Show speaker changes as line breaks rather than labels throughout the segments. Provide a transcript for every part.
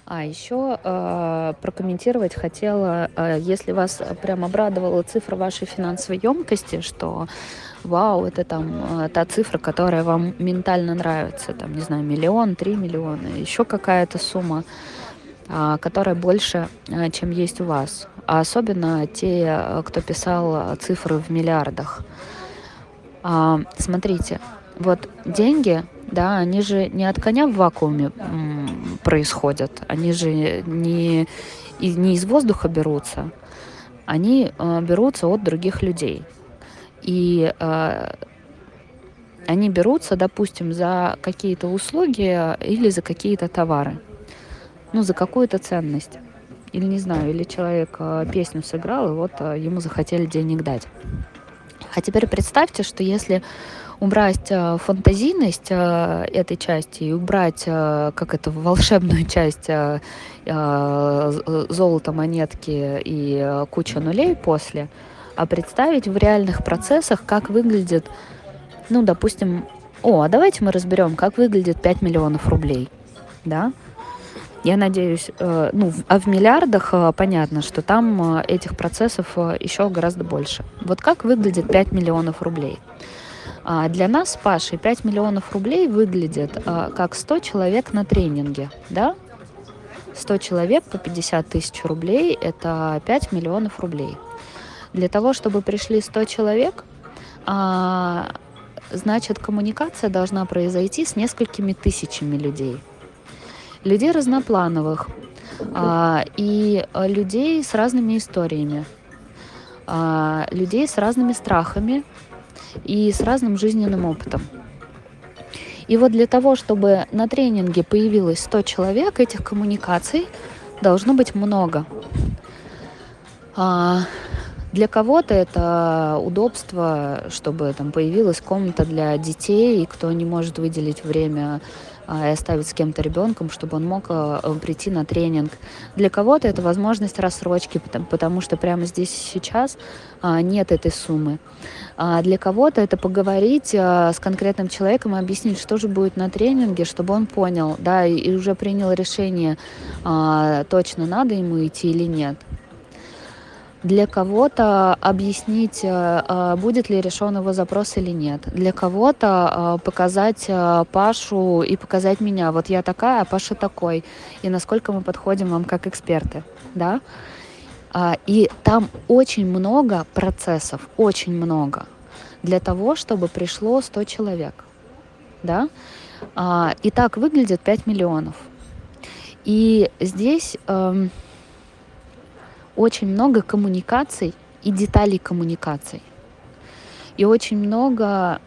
Еще прокомментировать хотела, если вас прям обрадовала цифра вашей финансовой емкости, что вау, это там та цифра, которая вам ментально нравится, там, не знаю, 1, 3 миллиона, еще какая-то сумма, которая больше, чем есть у вас. А особенно те, кто писал цифры в миллиардах. Смотрите, вот деньги, да, они же не от коня в вакууме происходят, они же не из воздуха берутся, они берутся от других людей. И они берутся, допустим, за какие-то услуги или за какие-то товары, ну, за какую-то ценность. Или, не знаю, или человек песню сыграл, и вот ему захотели денег дать. А теперь представьте, что если убрать фантазийность этой части и убрать, как это, волшебную часть золота, монетки и куча нулей после, а представить в реальных процессах, как выглядит, ну, допустим, а давайте мы разберем, как выглядит 5 миллионов рублей, да? Я надеюсь, а в миллиардах понятно, что там этих процессов еще гораздо больше. Вот как выглядит 5 миллионов рублей? Для нас с Пашей 5 миллионов рублей выглядит как 100 человек на тренинге, да? 100 человек по 50 тысяч рублей – это 5 миллионов рублей. Для того, чтобы пришли 100 человек, значит, коммуникация должна произойти с несколькими тысячами людей. Людей разноплановых и людей с разными историями, людей с разными страхами и с разным жизненным опытом. И вот для того, чтобы на тренинге появилось 100 человек, этих коммуникаций должно быть много. Для кого-то это удобство, чтобы там появилась комната для детей, и кто не может выделить время и оставить с кем-то ребенком, чтобы он мог прийти на тренинг. Для кого-то это возможность рассрочки, потому что прямо здесь и сейчас нет этой суммы. Для кого-то это поговорить с конкретным человеком и объяснить, что же будет на тренинге, чтобы он понял, да, и уже принял решение, точно надо ему идти или нет. Для кого-то объяснить, будет ли решен его запрос или нет. Для кого-то показать Пашу и показать меня. Вот я такая, а Паша такой. И насколько мы подходим вам как эксперты. Да? И там очень много процессов, очень много. Для того, чтобы пришло 100 человек. Да? И так выглядит 5 миллионов. И здесь... очень много коммуникаций и деталей коммуникаций. И очень много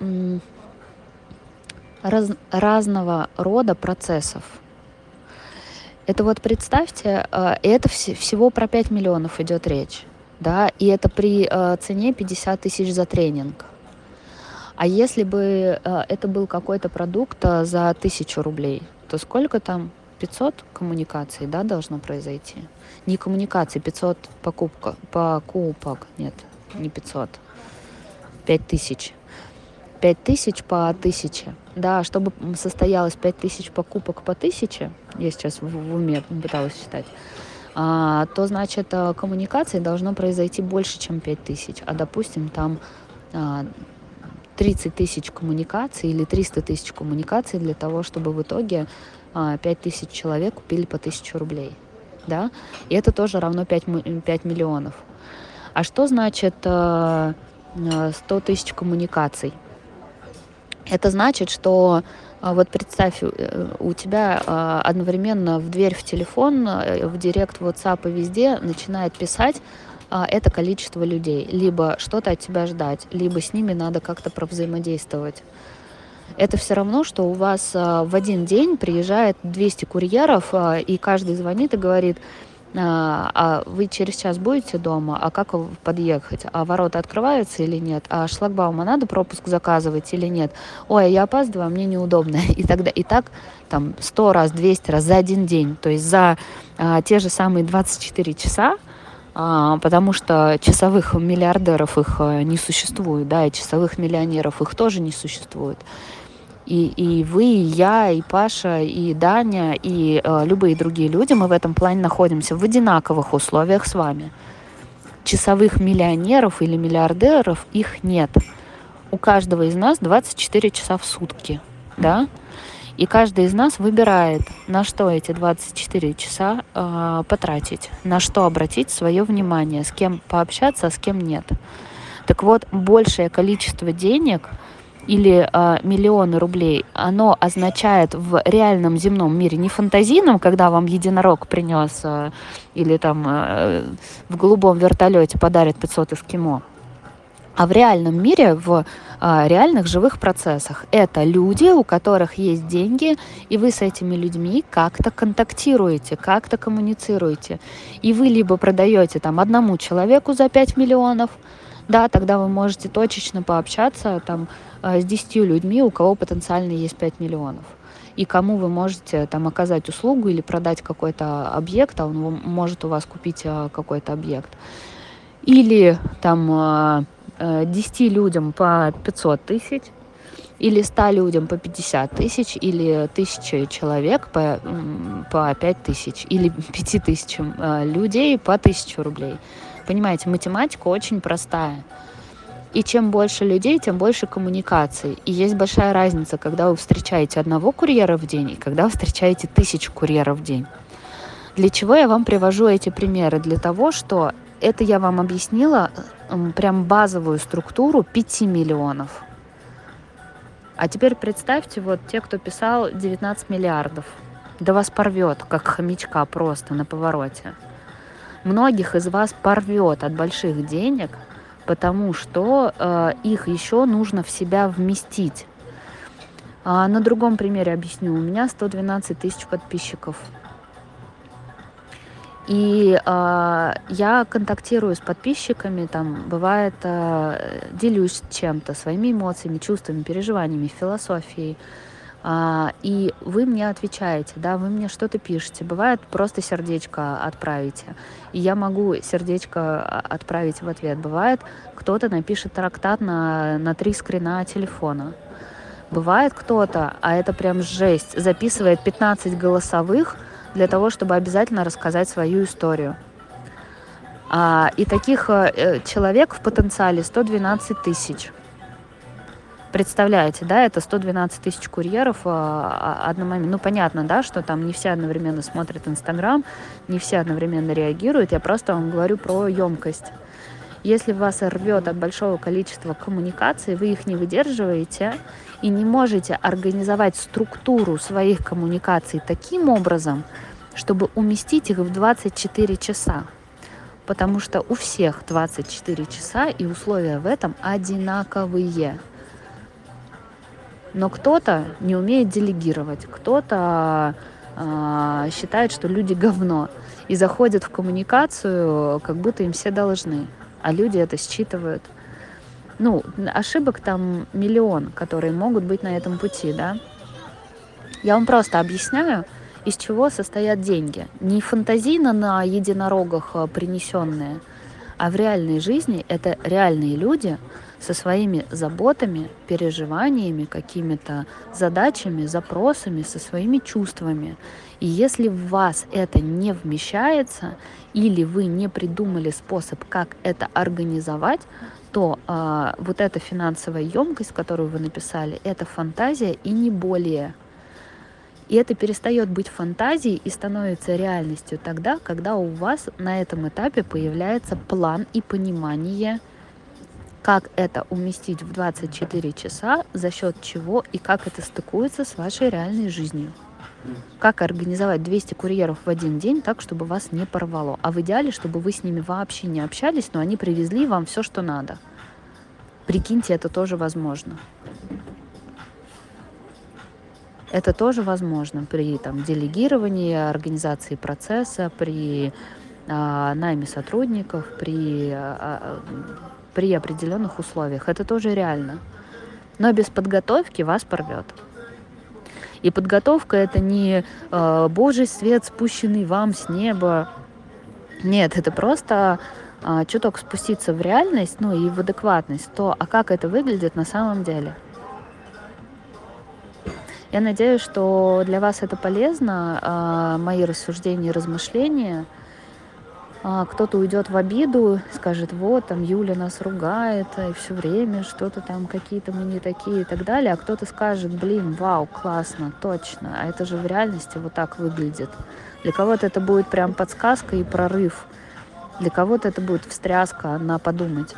разного рода процессов. Это вот представьте, это всего про 5 миллионов идет речь. Да? И это при цене 50 тысяч за тренинг. А если бы это был какой-то продукт за 1000 рублей, то сколько там? 500 коммуникаций, да, должно произойти. Не коммуникаций, 500 покупок. Нет, не 500. 5000. 5000 по 1000. Да, чтобы состоялось 5000 покупок по 1000, я сейчас в уме пыталась считать, то, значит, коммуникаций должно произойти больше, чем 5000. А, допустим, там 30 тысяч коммуникаций или 300 тысяч коммуникаций для того, чтобы в итоге 5000 человек купили по 1000 рублей. Да? И это тоже равно 5 миллионов. А что значит 100 тысяч коммуникаций? Это значит, что вот представь, у тебя одновременно в дверь в телефон, в директ, в WhatsApp и везде начинает писать это количество людей. Либо что-то от тебя ждать, либо с ними надо как-то провзаимодействовать. Это все равно, что у вас в один день приезжает 200 курьеров, и каждый звонит и говорит: а вы через час будете дома, а как подъехать, а ворота открываются или нет, а шлагбаума надо пропуск заказывать или нет, ой, я опаздываю, мне неудобно. И тогда и так там 100 раз, 200 раз за один день, то есть за те же самые 24 часа, потому что часовых миллиардеров их не существует, да, и часовых миллионеров их тоже не существует. И вы, и я, и Паша, и Даня, и любые другие люди, мы в этом плане находимся в одинаковых условиях с вами. Часовых миллионеров или миллиардеров их нет. У каждого из нас 24 часа в сутки, да? И каждый из нас выбирает, на что эти 24 часа потратить, на что обратить свое внимание, с кем пообщаться, а с кем нет. Так вот, большее количество денег или миллионы рублей, оно означает в реальном земном мире, не фантазийном, когда вам единорог принес или там в голубом вертолете подарит 500 эскимо, а в реальном мире, в реальных живых процессах. Это люди, у которых есть деньги, и вы с этими людьми как-то контактируете, как-то коммуницируете. И вы либо продаете там одному человеку за 5 миллионов, да, тогда вы можете точечно пообщаться там с 10 людьми, у кого потенциально есть 5 миллионов. И кому вы можете там оказать услугу или продать какой-то объект, а он может у вас купить какой-то объект. Или там 10 людям по 500 тысяч, или 100 людям по 50 тысяч, или 1000 человек по 5 тысяч, или 5000 людей по 1000 рублей. Понимаете, математика очень простая. И чем больше людей, тем больше коммуникаций. И есть большая разница, когда вы встречаете одного курьера в день, и когда вы встречаете 1000 курьеров в день. Для чего я вам привожу эти примеры? Для того, что это я вам объяснила прям базовую структуру 5 миллионов. А теперь представьте, вот те, кто писал 19 миллиардов. Да вас порвет, как хомячка просто на повороте. Многих из вас порвет от больших денег, потому что их еще нужно в себя вместить. На другом примере объясню. У меня 112 тысяч подписчиков. И я контактирую с подписчиками, там, бывает, делюсь чем-то, своими эмоциями, чувствами, переживаниями, философией. И вы мне отвечаете, да, вы мне что-то пишете. Бывает, просто сердечко отправите. И я могу сердечко отправить в ответ. Бывает, кто-то напишет трактат на 3 скрина телефона. Бывает кто-то, а это прям жесть, записывает 15 голосовых, для того, чтобы обязательно рассказать свою историю. И таких человек в потенциале 112 тысяч. Представляете, да, это 112 тысяч курьеров одномоментно. Ну, понятно, да, что там не все одновременно смотрят Инстаграм, не все одновременно реагируют. Я просто вам говорю про емкость. Если вас рвет от большого количества коммуникаций, вы их не выдерживаете и не можете организовать структуру своих коммуникаций таким образом, чтобы уместить их в 24 часа. Потому что у всех 24 часа, и условия в этом одинаковые. Но кто-то не умеет делегировать, кто-то считает, что люди говно, и заходит в коммуникацию, как будто им все должны. А люди это считывают. Ну, ошибок там миллион, которые могут быть на этом пути, да. Я вам просто объясняю, из чего состоят деньги. Не фантазийно на единорогах принесенные, а в реальной жизни это реальные люди со своими заботами, переживаниями, какими-то задачами, запросами, со своими чувствами. И если в вас это не вмещается, или вы не придумали способ, как это организовать, то вот эта финансовая емкость, которую вы написали, это фантазия и не более. И это перестает быть фантазией и становится реальностью тогда, когда у вас на этом этапе появляется план и понимание, как это уместить в 24 часа, за счет чего и как это стыкуется с вашей реальной жизнью. Как организовать 200 курьеров в один день так, чтобы вас не порвало. А в идеале, чтобы вы с ними вообще не общались, но они привезли вам все, что надо. Прикиньте, это тоже возможно. Это тоже возможно при делегировании, организации процесса, при найме сотрудников, при определенных условиях. Это тоже реально. Но без подготовки вас порвет. И подготовка — это не Божий свет, спущенный вам с неба. Нет, это просто чуток спуститься в реальность, ну и в адекватность, то, а как это выглядит на самом деле. Я надеюсь, что для вас это полезно, мои рассуждения и размышления. Кто-то уйдет в обиду, скажет, вот, там, Юля нас ругает, и все время что-то там, какие-то мы не такие и так далее. А кто-то скажет, блин, вау, классно, точно, а это же в реальности вот так выглядит. Для кого-то это будет прям подсказка и прорыв. Для кого-то это будет встряска на подумать.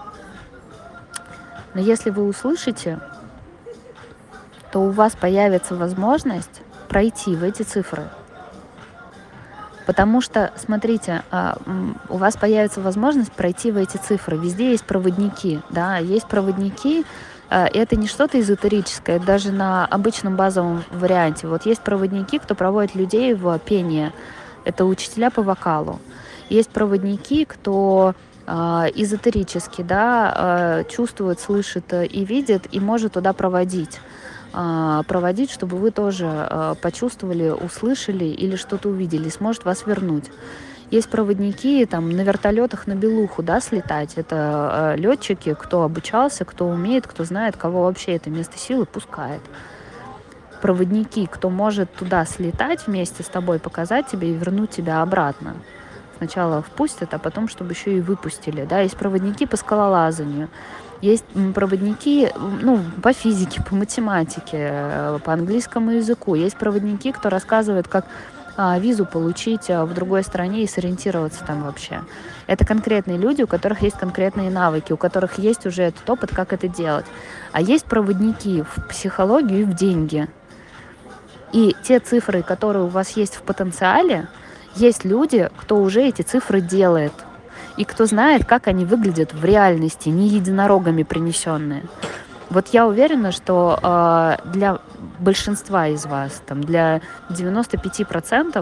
Но если вы услышите, то у вас появится возможность пройти в эти цифры. Потому что, смотрите, у вас появится возможность пройти в эти цифры. Везде есть проводники, да, есть проводники. Это не что-то эзотерическое, даже на обычном базовом варианте. Вот есть проводники, кто проводит людей в пение. Это учителя по вокалу. Есть проводники, кто эзотерически, да, чувствует, слышит и видит, и может туда проводить, чтобы вы тоже почувствовали, услышали или что-то увидели, сможет вас вернуть. Есть проводники там на вертолетах на Белуху, да, слетать. Это летчики, кто обучался, кто умеет, кто знает, кого вообще это место силы пускает. Проводники, кто может туда слетать вместе с тобой, показать тебе и вернуть тебя обратно. Сначала впустят, а потом, чтобы еще и выпустили. Да? Есть проводники по скалолазанию, есть проводники, ну, по физике, по математике, по английскому языку. Есть проводники, кто рассказывает, как визу получить в другой стране и сориентироваться там вообще. Это конкретные люди, у которых есть конкретные навыки, у которых есть уже этот опыт, как это делать. А есть проводники в психологию и в деньги. И те цифры, которые у вас есть в потенциале, есть люди, кто уже эти цифры делает. И кто знает, как они выглядят в реальности, не единорогами принесенные. Вот я уверена, что для большинства из вас, там, для 95%,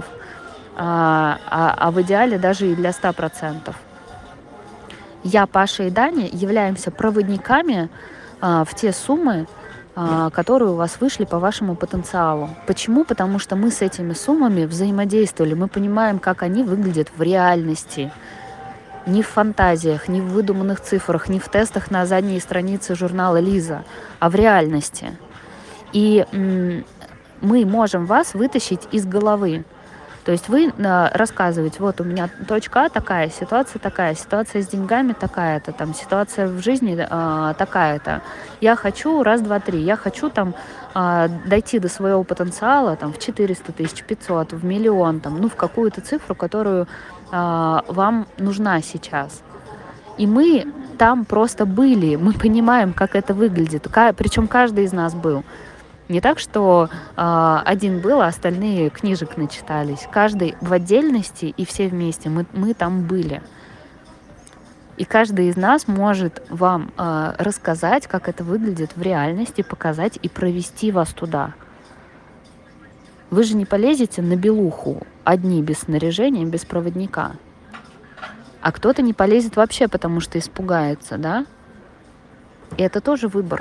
а в идеале даже и для 100%, я, Паша и Даня являемся проводниками в те суммы, которые у вас вышли по вашему потенциалу. Почему? Потому что мы с этими суммами взаимодействовали, мы понимаем, как они выглядят в реальности. Не в фантазиях, не в выдуманных цифрах, не в тестах на задней странице журнала «Лиза», а в реальности. И мы можем вас вытащить из головы. То есть вы рассказываете, вот у меня точка А такая, ситуация с деньгами такая-то, там ситуация в жизни такая-то. Я хочу, раз, два, три, я хочу там дойти до своего потенциала там в 400 тысяч, 500, в миллион, там, ну в какую-то цифру, которую вам нужна сейчас. И мы там просто были, мы понимаем, как это выглядит, причем каждый из нас был. Не так, что один был, а остальные книжек начитались. Каждый в отдельности и все вместе мы там были. И каждый из нас может вам рассказать, как это выглядит в реальности, показать и провести вас туда. Вы же не полезете на Белуху одни, без снаряжения, без проводника. А кто-то не полезет вообще, потому что испугается, да? И это тоже выбор.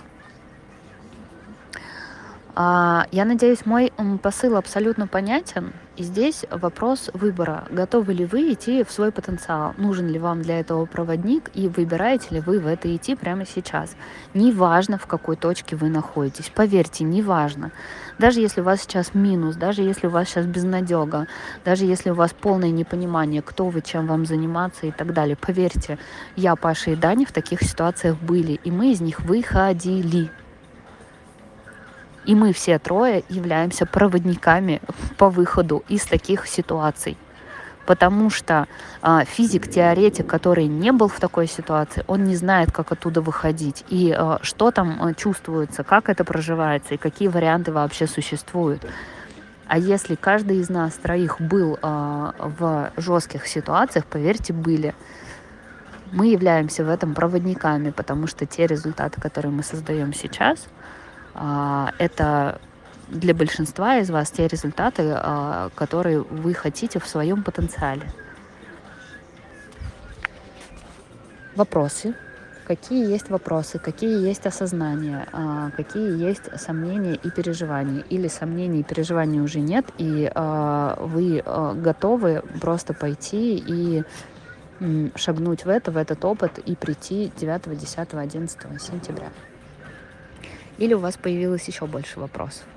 Я надеюсь, мой посыл абсолютно понятен. И здесь вопрос выбора. Готовы ли вы идти в свой потенциал? Нужен ли вам для этого проводник? И выбираете ли вы в это идти прямо сейчас? Неважно, в какой точке вы находитесь. Поверьте, неважно. Даже если у вас сейчас минус, даже если у вас сейчас безнадега, даже если у вас полное непонимание, кто вы, чем вам заниматься и так далее. Поверьте, я, Паша и Даня в таких ситуациях были. И мы из них выходили. И мы все трое являемся проводниками по выходу из таких ситуаций. Потому что физик-теоретик, который не был в такой ситуации, он не знает, как оттуда выходить. И что там чувствуется, как это проживается, и какие варианты вообще существуют. А если каждый из нас троих был в жестких ситуациях, поверьте, были. Мы являемся в этом проводниками, потому что те результаты, которые мы создаем сейчас, это для большинства из вас те результаты, которые вы хотите в своем потенциале. Вопросы. Какие есть вопросы, какие есть осознания, какие есть сомнения и переживания. Или сомнений и переживаний уже нет, и вы готовы просто пойти и шагнуть в этот опыт и прийти 9, 10, 11 сентября. Или у вас появилось еще больше вопросов?